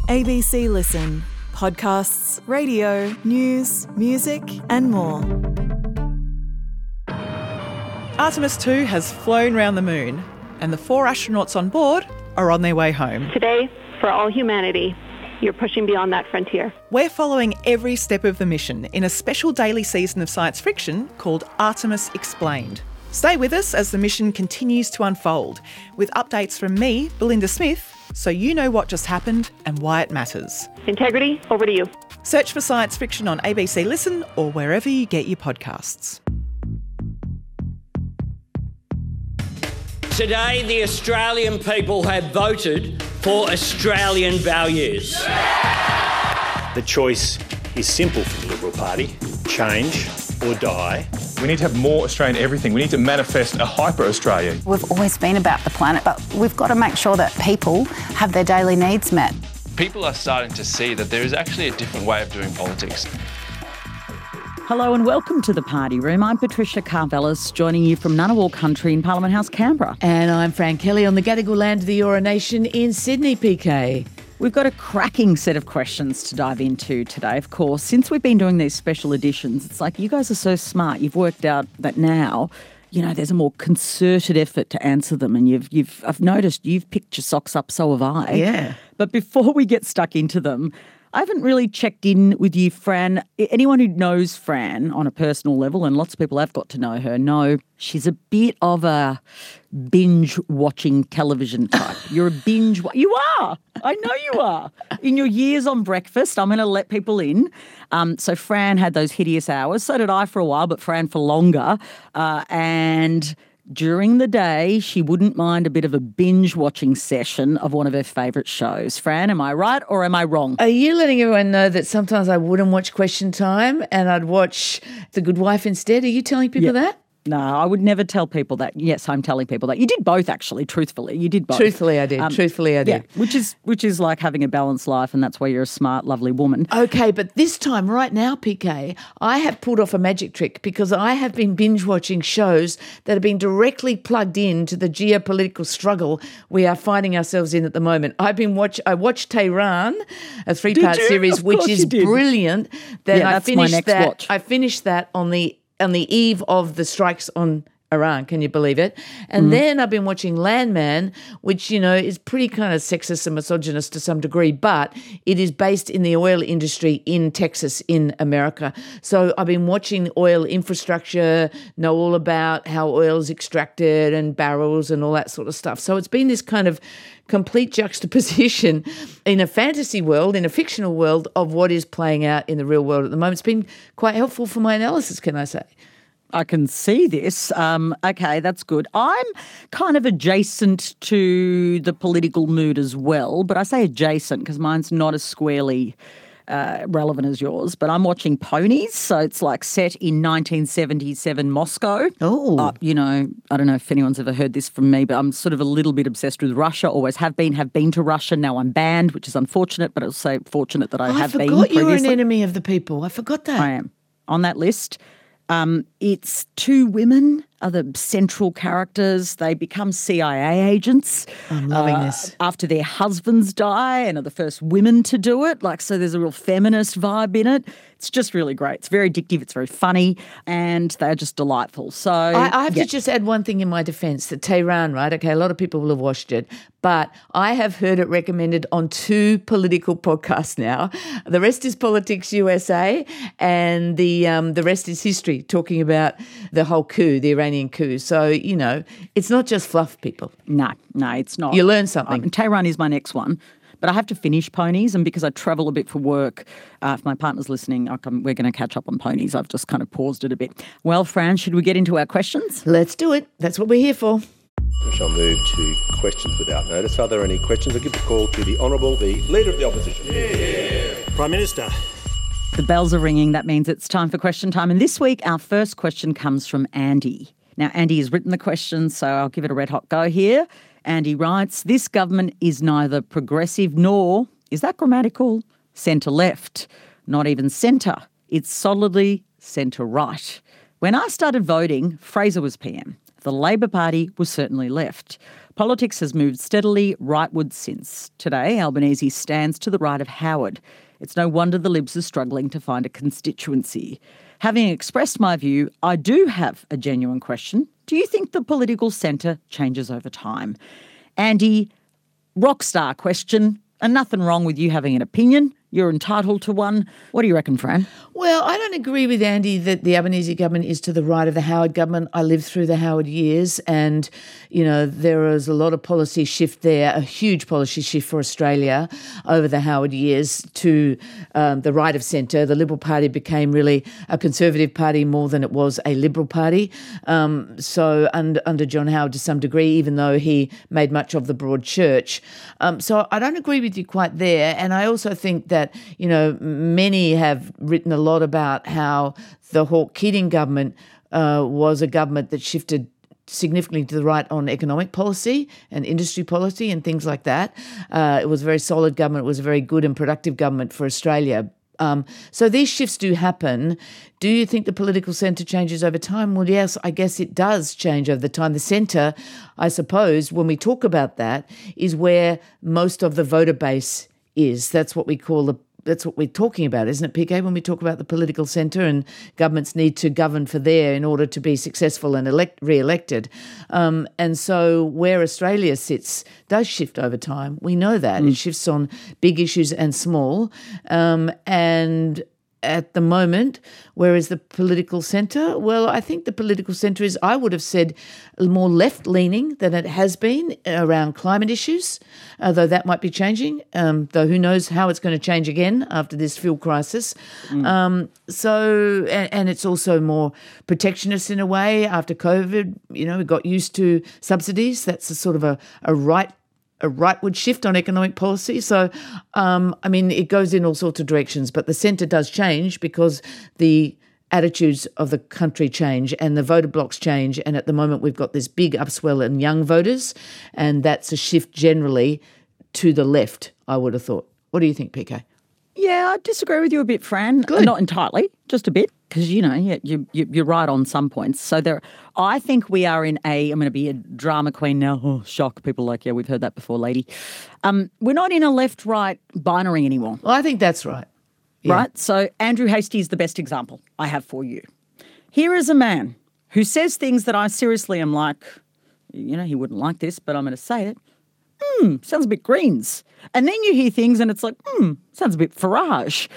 ABC Listen. Podcasts, radio, news, music and more. Artemis 2 has flown round the moon and the 4 astronauts on board are on their way home. Today, for all humanity, you're pushing beyond that frontier. We're following every step of the mission in a special daily season of science fiction called Artemis Explained. Stay with us as the mission continues to unfold, with updates from me, Belinda Smith, so you know what just happened and why it matters. Integrity, over to you. Search for science fiction on ABC Listen or wherever you get your podcasts. Today, the Australian people have voted for Australian values. The choice is simple for the Liberal Party: change or die. We need to have more Australian everything. We need to manifest a hyper-Australia. We've always been about the planet, but we've got to make sure that people have their daily needs met. People are starting to see that there is actually a different way of doing politics. Hello and welcome to the Party Room. I'm Patricia Carvelis, joining you from Ngunnawal Country in Parliament House, Canberra. And I'm Fran Kelly on the Gadigal land of the Eora Nation in Sydney, PK. We've got a cracking set of questions to dive into today, of course. Since we've been doing these special editions, it's like you guys are so smart. You've worked out that now, you know, there's a more concerted effort to answer them. And I've noticed you've picked your socks up, so have I. Yeah. But before we get stuck into them, I haven't really checked in with you, Fran. Anyone who knows Fran on a personal level, and lots of people have got to know her, know she's a bit of a binge-watching television type. You're a binge... You are! I know you are. In your years on breakfast, I'm going to let people in. So Fran had those hideous hours. So did I for a while, but Fran for longer. And during the day, she wouldn't mind a bit of a binge-watching session of one of her favourite shows. Fran, am I right or am I wrong? Are you letting everyone know that sometimes I wouldn't watch Question Time and I'd watch The Good Wife instead? Are you telling people that? No, I would never tell people that. Yes, I'm telling people that. You did both, actually, truthfully. You did both. Truthfully, I did. Yeah, which is like having a balanced life, and that's why you're a smart, lovely woman. Okay, but this time, right now, PK, I have pulled off a magic trick because I have been binge-watching shows that have been directly plugged into the geopolitical struggle we are finding ourselves in at the moment. I watched Tehran, a 3-part series, which is brilliant. Then yeah, that's my next watch. I finished that on the eve of the strikes on Iran, can you believe it? And then I've been watching Landman, which, you know, is pretty kind of sexist and misogynist to some degree, but it is based in the oil industry in Texas, in America. So I've been watching oil infrastructure, know all about how oil is extracted and barrels and all that sort of stuff. So it's been this kind of complete juxtaposition in a fantasy world, in a fictional world, of what is playing out in the real world at the moment. It's been quite helpful for my analysis, can I say? I can see this. Okay, that's good. I'm kind of adjacent to the political mood as well, but I say adjacent because mine's not as squarely relevant as yours, but I'm watching Ponies, so it's like set in 1977 Moscow. Oh. You know, I don't know if anyone's ever heard this from me, but I'm sort of a little bit obsessed with Russia, always have been to Russia. Now I'm banned, which is unfortunate, but I'll say fortunate that I have been previously. I forgot you were an enemy of the people. I forgot that. I am. On that list. It's 2 women are the central characters. They become CIA agents. I'm loving this. After their husbands die and are the first women to do it. So there's a real feminist vibe in it. It's just really great. It's very addictive. It's very funny. And they're just delightful. So I have to just add one thing in my defence, that Tehran, right? Okay, a lot of people will have watched it, but I have heard it recommended on 2 political podcasts now. The rest is Politics USA and the rest is history, talking about the whole coup, the Iranian coup. So, you know, it's not just fluff, people. No, it's not. You learn something. Tehran is my next one. But I have to finish Ponies, and because I travel a bit for work, if my partner's listening, we're going to catch up on Ponies. I've just kind of paused it a bit. Well, Fran, should we get into our questions? Let's do it. That's what we're here for. We shall move to questions without notice. Are there any questions? I'll give the call to the Honourable, the Leader of the Opposition. Yeah. Prime Minister. The bells are ringing. That means it's time for question time. And this week, our first question comes from Andy. Now, Andy has written the question, so I'll give it a red-hot go here. Andy writes, this government is neither progressive nor, is that grammatical, centre-left, not even centre. It's solidly centre-right. When I started voting, Fraser was PM. The Labor Party was certainly left. Politics has moved steadily rightward since. Today, Albanese stands to the right of Howard. It's no wonder the Libs are struggling to find a constituency. Having expressed my view, I do have a genuine question. Do you think the political centre changes over time? Andy, rockstar question, and nothing wrong with you having an opinion. You're entitled to one. What do you reckon, Fran? Well, I don't agree with Andy that the Albanese government is to the right of the Howard government. I lived through the Howard years and, there was a lot of policy shift there, a huge policy shift for Australia over the Howard years to the right of centre. The Liberal Party became really a Conservative party more than it was a Liberal party. So under John Howard to some degree, even though he made much of the broad church. So I don't agree with you quite there. And I also think that, many have written a lot about how the Hawke-Keating government was a government that shifted significantly to the right on economic policy and industry policy and things like that. It was a very solid government. It was a very good and productive government for Australia. So these shifts do happen. Do you think the political centre changes over time? Well, yes, I guess it does change over the time. The centre, I suppose, when we talk about that, is where most of the voter base is. That's what we're talking about, isn't it, PK, when we talk about the political centre, and governments need to govern for there in order to be successful and re-elected. And so where Australia sits does shift over time. We know that. It shifts on big issues and small. And at the moment, where is the political centre? Well, I think the political centre is, I would have said, more left-leaning than it has been around climate issues, though that might be changing, though who knows how it's going to change again after this fuel crisis. And it's also more protectionist in a way after COVID. We got used to subsidies. That's a sort of a rightward shift on economic policy. So, it goes in all sorts of directions, but the centre does change because the attitudes of the country change and the voter blocks change. And at the moment, we've got this big upswell in young voters, and that's a shift generally to the left, I would have thought. What do you think, PK? Yeah, I disagree with you a bit, Fran. Good. Not entirely, just a bit, because, you're right on some points. So I think we are in I'm going to be a drama queen now. Oh, shock. People are like, yeah, we've heard that before, lady. We're not in a left-right binary anymore. Well, I think that's right. Yeah. Right? So Andrew Hastie is the best example I have for you. Here is a man who says things that I seriously am like, he wouldn't like this, but I'm going to say it. Sounds a bit Greens. And then you hear things and it's like, sounds a bit Farage.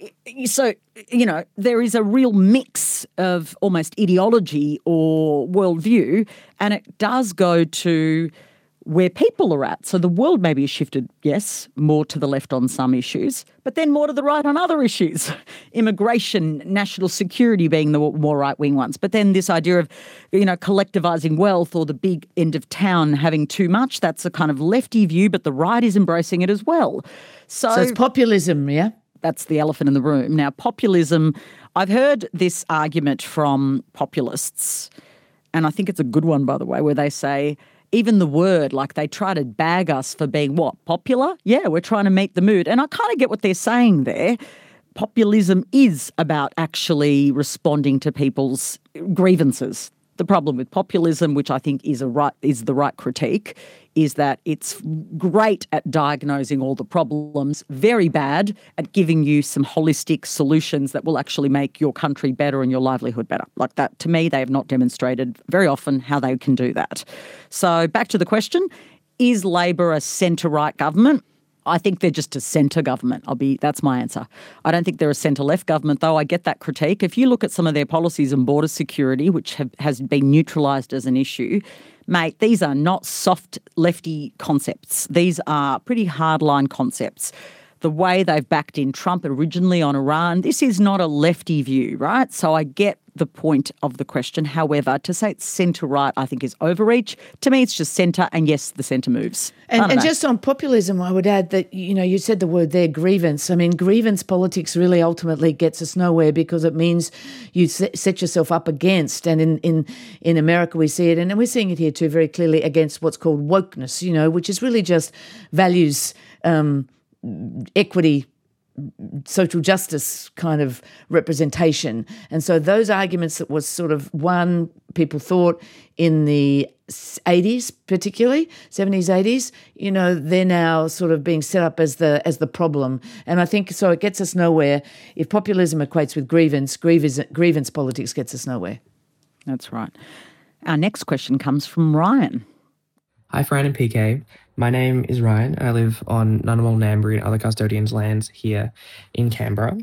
So, there is a real mix of almost ideology or worldview, and it does go to where people are at. So the world maybe has shifted, yes, more to the left on some issues, but then more to the right on other issues. Immigration, national security being the more right-wing ones. But then this idea of, collectivising wealth or the big end of town having too much, that's a kind of lefty view, but the right is embracing it as well. So it's populism, yeah? That's the elephant in the room. Now, populism, I've heard this argument from populists, and I think it's a good one, by the way, where they say, even the word, like they try to bag us for being what? Popular? Yeah, we're trying to meet the mood. And I kind of get what they're saying there. Populism is about actually responding to people's grievances. The problem with populism, which I think is the right critique, is that it's great at diagnosing all the problems, very bad at giving you some holistic solutions that will actually make your country better and your livelihood better. Like that, to me, they have not demonstrated very often how they can do that. So back to the question, is Labor a centre-right government? I think they're just a centre government. That's my answer. I don't think they're a centre-left government, though. I get that critique. If you look at some of their policies on border security, which has been neutralised as an issue, mate, these are not soft lefty concepts. These are pretty hardline concepts. The way they've backed in Trump originally on Iran, this is not a lefty view, right? So I get the point of the question. However, to say it's centre-right, I think is overreach. To me, it's just centre, and yes, the centre moves. And just on populism, I would add that, you said the word there, grievance. I mean, grievance politics really ultimately gets us nowhere because it means you set yourself up against, and in America we see it, and we're seeing it here too very clearly, against what's called wokeness, which is really just values, equity, social justice kind of representation. And so those arguments that was sort of one people thought in the 80s, particularly 70s, 80s, they're now sort of being set up as the problem. And I think so it gets us nowhere. If populism equates with grievance politics gets us nowhere. That's right. Our next question comes from Ryan. Hi, Fran and PK. My name is Ryan. I live on Ngunnawal, Ngambri and other custodians' lands here in Canberra.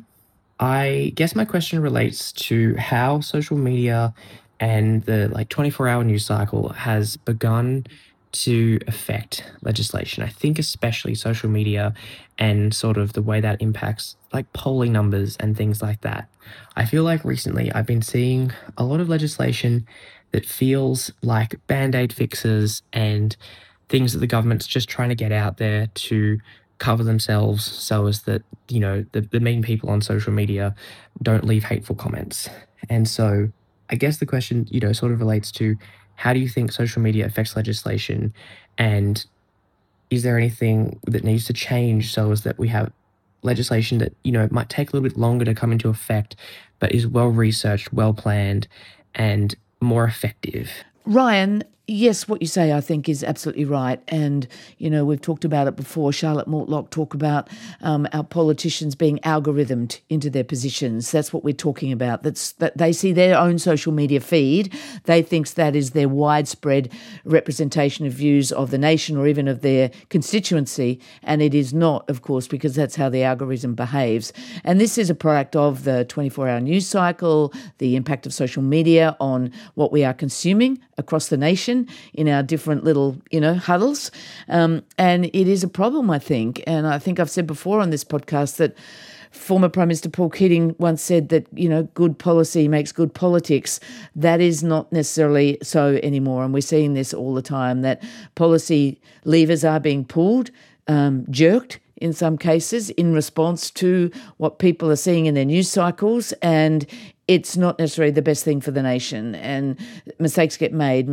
I guess my question relates to how social media and the 24-hour news cycle has begun to affect legislation. I think especially social media and sort of the way that impacts polling numbers and things like that. I feel like recently I've been seeing a lot of legislation that feels like band-aid fixes and things that the government's just trying to get out there to cover themselves so as that, the mean people on social media don't leave hateful comments. And so I guess the question, sort of relates to how do you think social media affects legislation, and is there anything that needs to change so as that we have legislation that, might take a little bit longer to come into effect, but is well-researched, well-planned, and more effective? Ryan, yes, what you say I think is absolutely right. And, we've talked about it before. Charlotte Mortlock talked about our politicians being algorithmed into their positions. That's what we're talking about. That they see their own social media feed. They think that is their widespread representation of views of the nation or even of their constituency. And it is not, of course, because that's how the algorithm behaves. And this is a product of the 24-hour news cycle, the impact of social media on what we are consuming across the nation in our different little, huddles. And it is a problem, I think. And I think I've said before on this podcast that former Prime Minister Paul Keating once said that, good policy makes good politics. That is not necessarily so anymore. And we're seeing this all the time, that policy levers are being pulled, jerked in some cases in response to what people are seeing in their news cycles, and it's not necessarily the best thing for the nation. And mistakes get made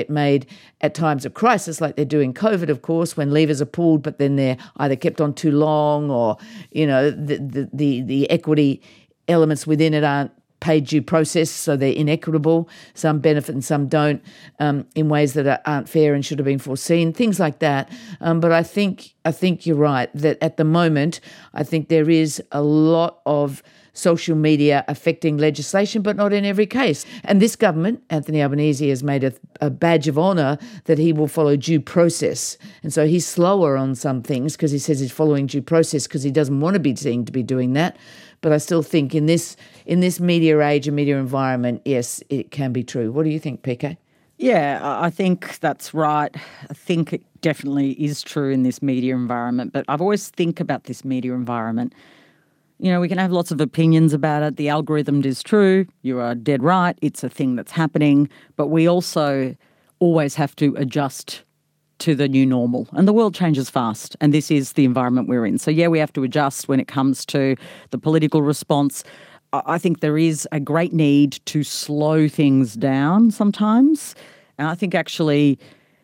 at times of crisis, like they do in COVID, of course, when levers are pulled, but then they're either kept on too long or, the equity elements within it aren't paid due process, so they're inequitable. Some benefit and some don't, in ways that aren't fair and should have been foreseen, things like that. But I think you're right that at the moment, I think there is a lot of social media affecting legislation, but not in every case. And this government, Anthony Albanese, has made a badge of honour that he will follow due process. And so he's slower on some things because he says he's following due process because he doesn't want to be seen to be doing that. But I still think in this media age and media environment, yes, it can be true. What do you think, PK? Yeah, I think that's right. I think it definitely is true in this media environment. But I've always think about this media environment. We can have lots of opinions about it. The algorithm is true. You are dead right. It's a thing that's happening. But we also always have to adjust to the new normal. And the world changes fast. And this is the environment we're in. So, yeah, we have to adjust when it comes to the political response. I think there is a great need to slow things down sometimes. And I think actually,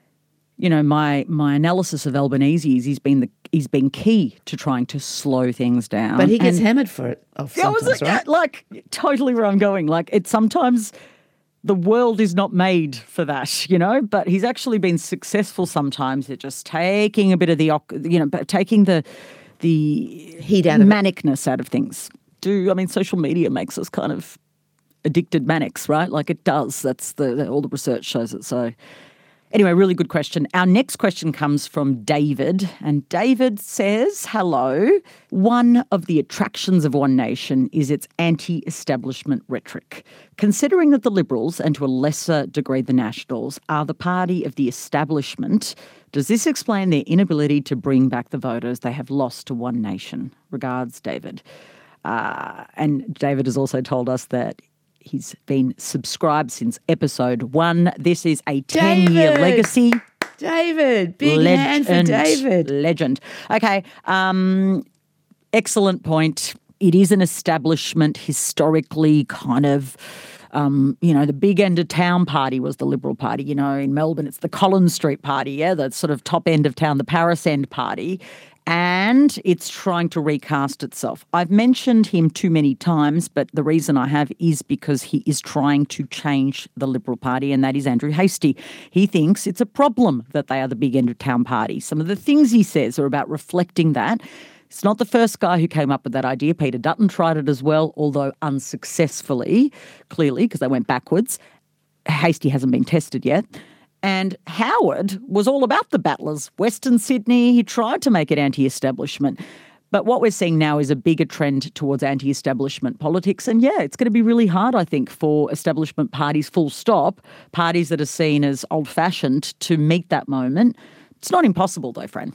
my analysis of Albanese is he's been key to trying to slow things down. But he gets hammered for it sometimes, right? Totally where I'm going. It's sometimes the world is not made for that, but he's actually been successful sometimes at just taking a bit of taking the heat out of manicness out of things. Social media makes us kind of addicted manics, right? It does. That's all the research shows it. So anyway, really good question. Our next question comes from David, and David says, hello. One of the attractions of One Nation is its anti-establishment rhetoric. Considering that the Liberals, and to a lesser degree the Nationals, are the party of the establishment, does this explain their inability to bring back the voters they have lost to One Nation? Regards, David. And David has also told us that he's been subscribed since episode 1. This is a 10-year legacy. David, big hand for David. Legend. Okay, excellent point. It is an establishment historically kind of, the big end of town party was the Liberal Party. In Melbourne, it's the Collins Street Party, the sort of top end of town, the Paris End Party. And it's trying to recast itself. I've mentioned him too many times, but the reason I have is because he is trying to change the Liberal Party, and that is Andrew Hastie. He thinks it's a problem that they are the big end of town party. Some of the things he says are about reflecting that. It's not the first guy who came up with that idea. Peter Dutton tried it as well, although unsuccessfully, clearly, because they went backwards. Hastie hasn't been tested yet. And Howard was all about the battlers. Western Sydney, he tried to make it anti-establishment. But what we're seeing now is a bigger trend towards anti-establishment politics. And yeah, it's going to be really hard, I think, for establishment parties, full stop, parties that are seen as old-fashioned, to meet that moment. It's not impossible though, Fran.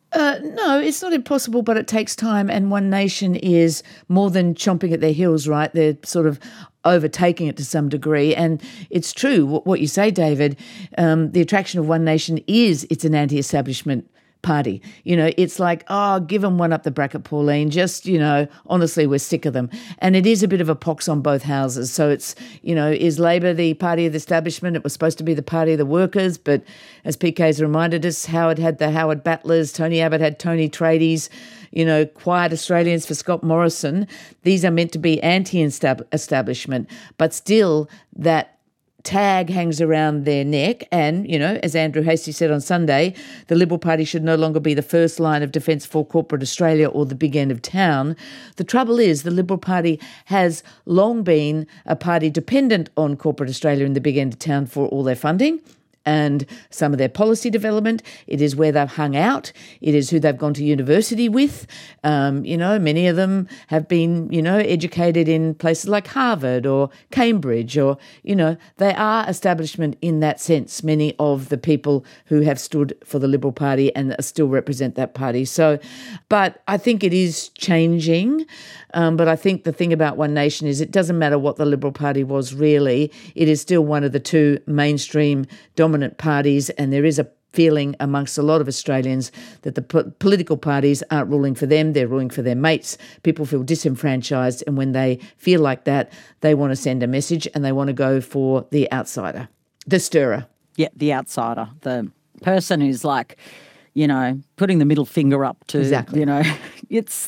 No, it's not impossible, but it takes time. And One Nation is more than chomping at their heels, right? They're sort of overtaking it to some degree. And it's true what you say, David. The attraction of One Nation is it's an anti-establishment party. You know, it's like, oh, give them one up the bracket, Pauline. Just, you know, honestly, we're sick of them. And it is a bit of a pox on both houses. So it's, you know, is Labor the party of the establishment? It was supposed to be the party of the workers. But as PK's reminded us, Howard had the Howard Battlers, Tony Abbott had Tony Tradies, you know, Quiet Australians for Scott Morrison. These are meant to be anti-establishment, but still that tag hangs around their neck. And, you know, as Andrew Hastie said on Sunday, the Liberal Party should no longer be the first line of defence for corporate Australia or the big end of town. The trouble is the Liberal Party has long been a party dependent on corporate Australia and the big end of town for all their funding and some of their policy development. It is where they've hung out. It is who they've gone to university with. You know, many of them have been, you know, educated in places like Harvard or Cambridge or, you know, they are establishment in that sense, many of the people who have stood for the Liberal Party and still represent that party. So, but I think it is changing. But I think the thing about One Nation is it doesn't matter what the Liberal Party was really. It is still one of the two mainstream dominant parties, and there is a feeling amongst a lot of Australians that the political parties aren't ruling for them, they're ruling for their mates. People feel disenfranchised, and when they feel like that, they want to send a message and they want to go for the outsider, the stirrer. Yeah, the outsider, the person who's like, you know, putting the middle finger up to, exactly. You know, it's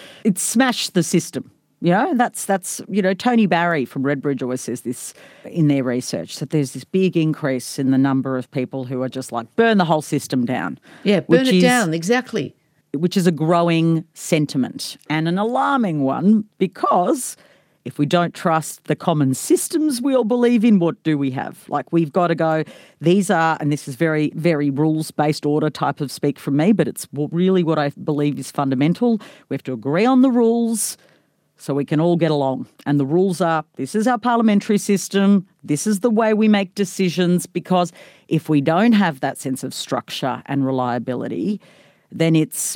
smashed the system. You know, that's you know, Tony Barry from Redbridge always says this in their research, that there's this big increase in the number of people who are just like, burn the whole system down. Yeah, burn it down, exactly. Which is a growing sentiment and an alarming one, because if we don't trust the common systems we all believe in, what do we have? Like, we've got to go, these are, and this is very, very rules-based order type of speak from me, but it's really what I believe is fundamental. We have to agree on the rules so we can all get along. And the rules are, this is our parliamentary system, this is the way we make decisions, because if we don't have that sense of structure and reliability, then it's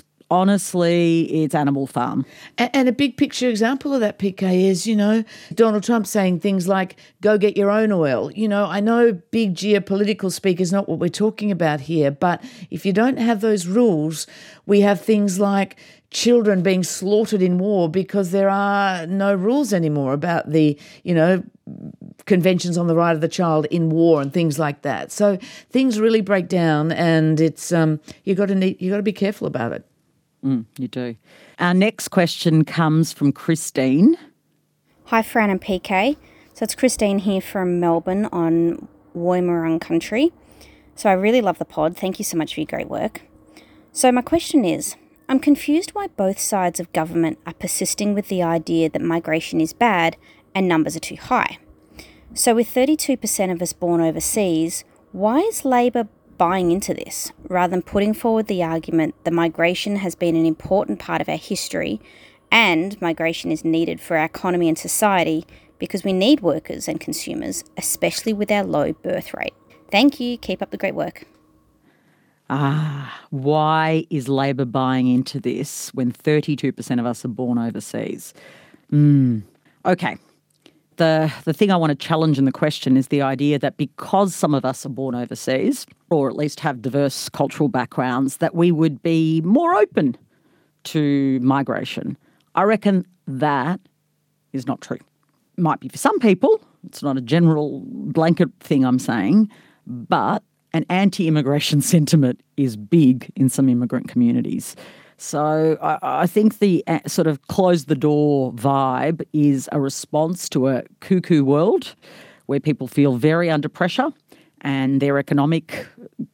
Animal Farm. And a big picture example of that, PK, is, you know, Donald Trump saying things like, go get your own oil. You know, I know big geopolitical speak is not what we're talking about here, but if you don't have those rules, we have things like children being slaughtered in war because there are no rules anymore about the, you know, conventions on the right of the child in war and things like that. So things really break down, and it's you got to be careful about it. You do. Our next question comes from Christine. Hi, Fran and PK. So it's Christine here from Melbourne on Woiwurrung country. So I really love the pod. Thank you so much for your great work. So my question is, I'm confused why both sides of government are persisting with the idea that migration is bad and numbers are too high. So with 32% of us born overseas, why is Labor buying into this, rather than putting forward the argument that migration has been an important part of our history and migration is needed for our economy and society because we need workers and consumers, especially with our low birth rate? Thank you. Keep up the great work. Why is Labor buying into this when 32% of us are born overseas? Okay. The thing I want to challenge in the question is the idea that because some of us are born overseas, or at least have diverse cultural backgrounds, that we would be more open to migration. I reckon that is not true. Might be for some people. It's not a general blanket thing I'm saying, but an anti-immigration sentiment is big in some immigrant communities. So I think the sort of close the door vibe is a response to a cuckoo world where people feel very under pressure and their economic,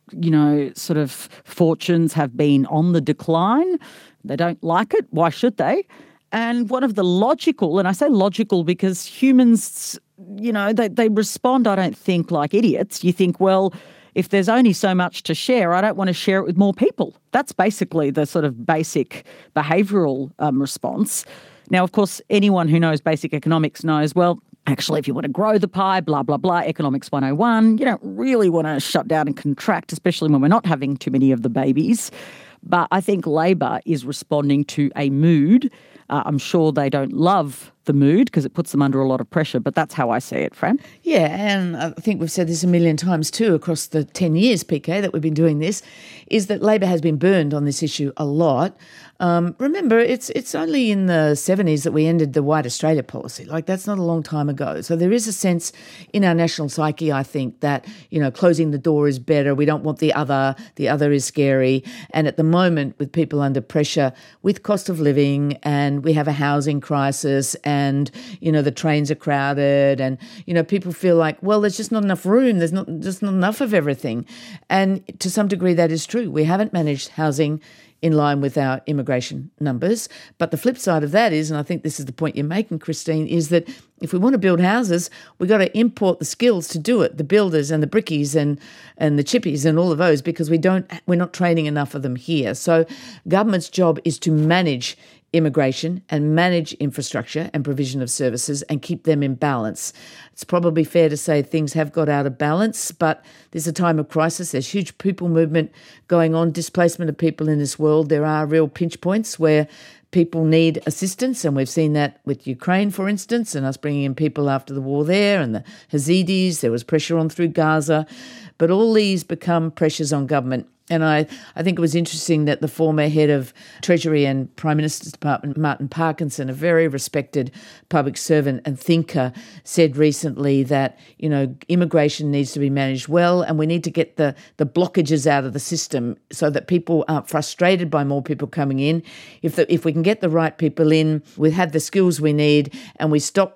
sort of fortunes have been on the decline. They don't like it. Why should they? And one of the logical, and I say logical because humans, they respond, I don't think, like idiots. You think, well, if there's only so much to share, I don't want to share it with more people. That's basically the sort of basic behavioural response. Now, of course, anyone who knows basic economics knows, well, actually, if you want to grow the pie, blah, blah, blah, Economics 101, you don't really want to shut down and contract, especially when we're not having too many of the babies. But I think Labor is responding to a mood. I'm sure they don't love the mood because it puts them under a lot of pressure, but that's how I see it, Fran. Yeah, and I think we've said this a million times too across the 10 years, PK, that we've been doing this, is that Labor has been burned on this issue a lot. Remember, it's only in the 70s that we ended the White Australia policy. Like, that's not a long time ago. So there is a sense in our national psyche, I think, that, closing the door is better. We don't want the other is scary. And at the moment, with people under pressure, with cost of living, and we have a housing crisis, and, the trains are crowded, and, people feel like, well, there's just not enough room. There's just not enough of everything. And to some degree, that is true. We haven't managed housing in line with our immigration numbers. But the flip side of that is, and I think this is the point you're making, Christine, is that if we want to build houses, we've got to import the skills to do it, the builders and the brickies and the chippies and all of those, because we're not training enough of them here. So government's job is to manage immigration and manage infrastructure and provision of services and keep them in balance. It's probably fair to say things have got out of balance, but there's a time of crisis. There's huge people movement going on, displacement of people in this world. There are real pinch points where people need assistance, and we've seen that with Ukraine, for instance, and us bringing in people after the war there, and the Yazidis. There was pressure on through Gaza. But all these become pressures on government. And I think it was interesting that the former head of Treasury and Prime Minister's Department, Martin Parkinson, a very respected public servant and thinker, said recently that, immigration needs to be managed well, and we need to get the blockages out of the system so that people aren't frustrated by more people coming in. If we can get the right people in, we have the skills we need, and we stop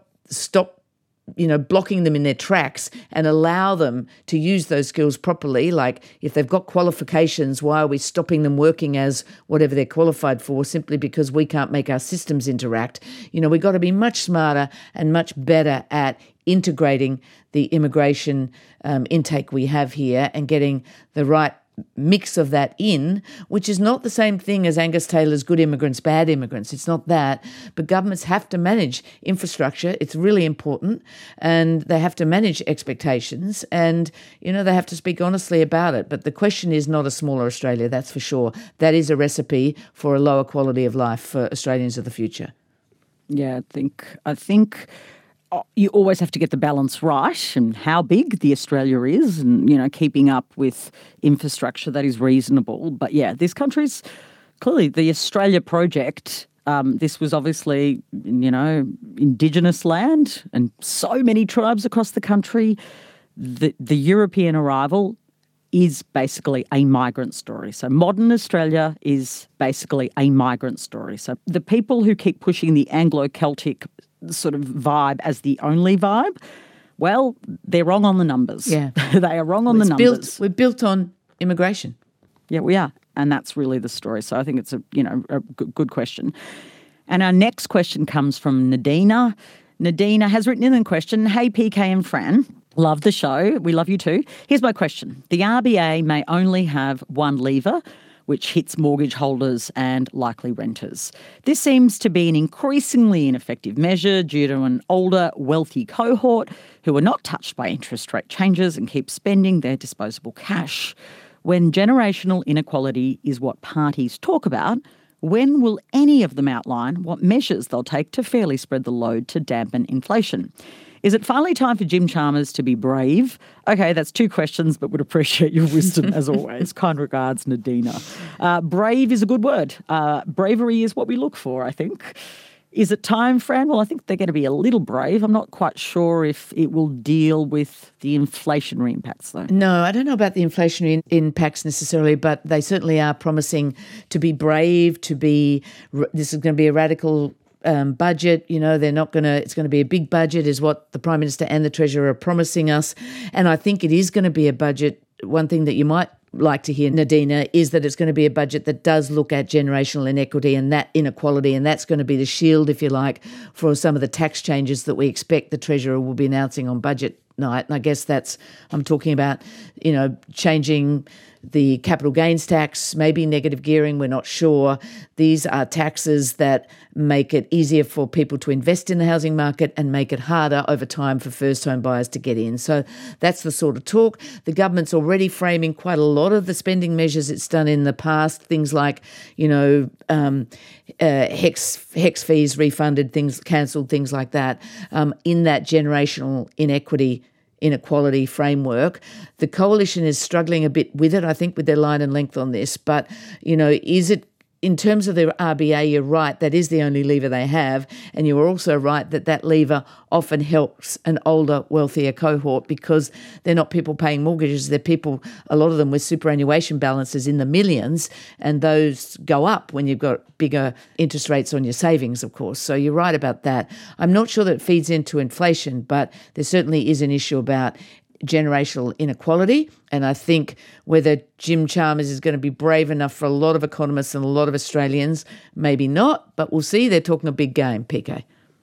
blocking them in their tracks and allow them to use those skills properly. Like, if they've got qualifications, why are we stopping them working as whatever they're qualified for simply because we can't make our systems interact? We've got to be much smarter and much better at integrating the immigration intake we have here and getting the right mix of that in, which is not the same thing as Angus Taylor's good immigrants, bad immigrants. It's not that. But governments have to manage infrastructure. It's really important. And they have to manage expectations. And, they have to speak honestly about it. But the question is not a smaller Australia, that's for sure. That is a recipe for a lower quality of life for Australians of the future. Yeah, I think you always have to get the balance right, and how big the Australia is, and, keeping up with infrastructure that is reasonable. But yeah, this country's clearly the Australia project. This was obviously, Indigenous land and so many tribes across the country. The European arrival is basically a migrant story. So modern Australia is basically a migrant story. So the people who keep pushing the Anglo-Celtic sort of vibe as the only vibe, well, they're wrong on the numbers. Yeah. They are wrong on the numbers. We're built on immigration. Yeah, we are. And that's really the story. So I think it's a good question. And our next question comes from Nadina. Nadina has written in a question, "Hey, PK and Fran, love the show. We love you too. Here's my question. The RBA may only have one lever, which hits mortgage holders and likely renters. This seems to be an increasingly ineffective measure due to an older, wealthy cohort who are not touched by interest rate changes and keep spending their disposable cash. When generational inequality is what parties talk about, when will any of them outline what measures they'll take to fairly spread the load to dampen inflation? Is it finally time for Jim Chalmers to be brave?" Okay, that's two questions, but would appreciate your wisdom as always. Kind regards, Nadina. Brave is a good word. Bravery is what we look for, I think. Is it time, Fran? Well, I think they're going to be a little brave. I'm not quite sure if it will deal with the inflationary impacts, though. No, I don't know about the inflationary impacts necessarily, but they certainly are promising to be brave, this is going to be a radical budget. They're not going to, it's going to be a big budget is what the Prime Minister and the Treasurer are promising us. And I think it is going to be a budget. One thing that you might like to hear, Nadina, is that it's going to be a budget that does look at generational inequity and that inequality, and that's going to be the shield, if you like, for some of the tax changes that we expect the Treasurer will be announcing on budget night. And I guess I'm talking about, changing the capital gains tax, maybe negative gearing, we're not sure. These are taxes that make it easier for people to invest in the housing market and make it harder over time for first home buyers to get in. So that's the sort of talk. The government's already framing quite a lot of the spending measures it's done in the past, things like, HEX fees refunded, things cancelled, things like that, in that generational inequality framework. The coalition is struggling a bit with it, I think, with their line and length on this. But, is it, in terms of the RBA, you're right, that is the only lever they have. And you are also right that lever often helps an older, wealthier cohort because they're not people paying mortgages. They're people, a lot of them with superannuation balances in the millions, and those go up when you've got bigger interest rates on your savings, of course. So you're right about that. I'm not sure that it feeds into inflation, but there certainly is an issue about generational inequality. And I think whether Jim Chalmers is going to be brave enough for a lot of economists and a lot of Australians, maybe not, but we'll see. They're talking a big game, PK.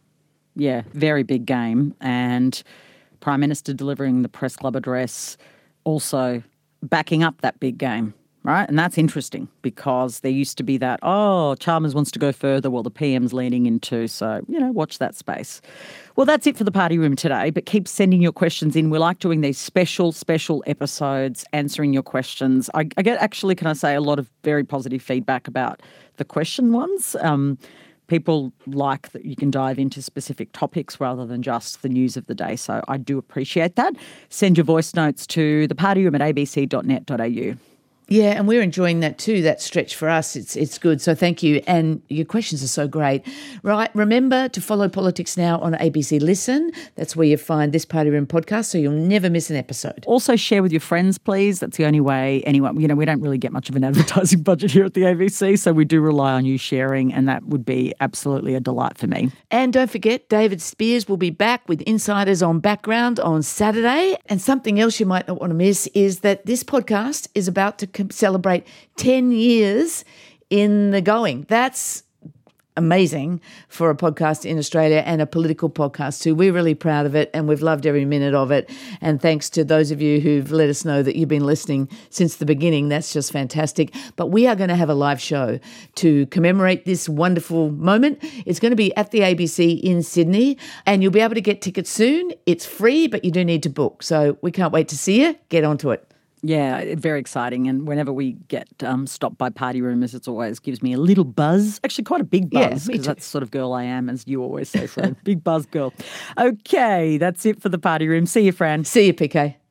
Yeah, very big game. And Prime Minister delivering the press club address, also backing up that big game, right? And that's interesting because there used to be that, Chalmers wants to go further, well, the PM's leaning into, so, watch that space. Well, that's it for the Party Room today, but keep sending your questions in. We like doing these special episodes, answering your questions. I get, actually, can I say, a lot of very positive feedback about the question ones. People like that you can dive into specific topics rather than just the news of the day, so I do appreciate that. Send your voice notes to thepartyroom@abc.net.au. Yeah, and we're enjoying that too, that stretch for us. It's good. So thank you. And your questions are so great. Right, remember to follow Politics Now on ABC Listen. That's where you find this Party Room podcast, so you'll never miss an episode. Also share with your friends, please. That's the only way anyone, we don't really get much of an advertising budget here at the ABC, so we do rely on you sharing, and that would be absolutely a delight for me. And don't forget, David Spears will be back with Insiders on Background on Saturday. And something else you might not want to miss is that this podcast is about to celebrate 10 years in the going. That's amazing for a podcast in Australia and a political podcast too. We're really proud of it and we've loved every minute of it. And thanks to those of you who've let us know that you've been listening since the beginning. That's just fantastic. But we are going to have a live show to commemorate this wonderful moment. It's going to be at the ABC in Sydney and you'll be able to get tickets soon. It's free, but you do need to book. So we can't wait to see you. Get onto it. Yeah, very exciting. And whenever we get stopped by party rumours, it always gives me a little buzz. Actually, quite a big buzz, because that's the sort of girl I am, as you always say. So, big buzz girl. Okay, that's it for the Party Room. See you, Fran. See you, PK.